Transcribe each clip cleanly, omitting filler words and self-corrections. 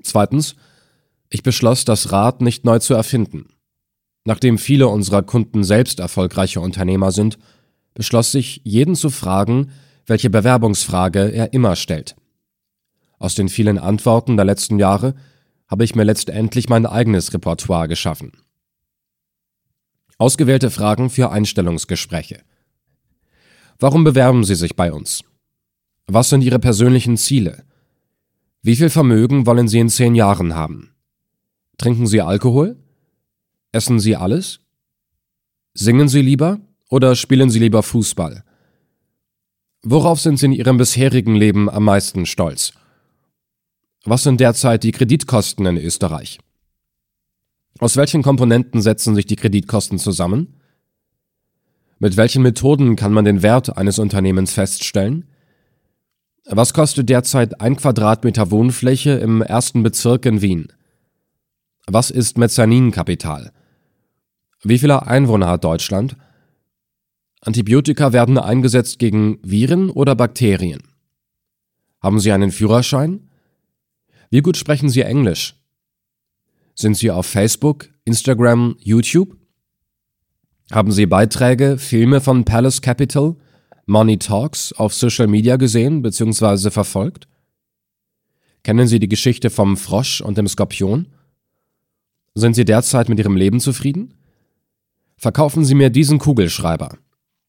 Zweitens, ich beschloss, das Rad nicht neu zu erfinden. Nachdem viele unserer Kunden selbst erfolgreiche Unternehmer sind, beschloss ich, jeden zu fragen, welche Bewerbungsfrage er immer stellt. Aus den vielen Antworten der letzten Jahre habe ich mir letztendlich mein eigenes Repertoire geschaffen. Ausgewählte Fragen für Einstellungsgespräche. Warum bewerben Sie sich bei uns? Was sind Ihre persönlichen Ziele? Wie viel Vermögen wollen Sie in 10 Jahren haben? Trinken Sie Alkohol? Essen Sie alles? Singen Sie lieber oder spielen Sie lieber Fußball? Worauf sind Sie in Ihrem bisherigen Leben am meisten stolz? Was sind derzeit die Kreditkosten in Österreich? Aus welchen Komponenten setzen sich die Kreditkosten zusammen? Mit welchen Methoden kann man den Wert eines Unternehmens feststellen? Was kostet derzeit 1 Quadratmeter Wohnfläche im 1. Bezirk in Wien? Was ist Mezzaninkapital? Wie viele Einwohner hat Deutschland? Antibiotika werden eingesetzt gegen Viren oder Bakterien. Haben Sie einen Führerschein? Wie gut sprechen Sie Englisch? Sind Sie auf Facebook, Instagram, YouTube? Haben Sie Beiträge, Filme von Palace Capital, Money Talks auf Social Media gesehen bzw. verfolgt? Kennen Sie die Geschichte vom Frosch und dem Skorpion? Sind Sie derzeit mit Ihrem Leben zufrieden? Verkaufen Sie mir diesen Kugelschreiber.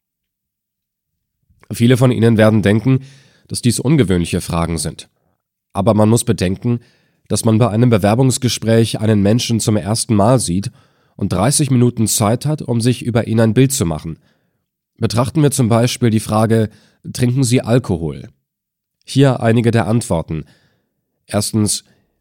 Viele von Ihnen werden denken, dass dies ungewöhnliche Fragen sind. Aber man muss bedenken, dass man bei einem Bewerbungsgespräch einen Menschen zum ersten Mal sieht und 30 Minuten Zeit hat, um sich über ihn ein Bild zu machen. Betrachten wir zum Beispiel die Frage, trinken Sie Alkohol? Hier einige der Antworten. Erstens,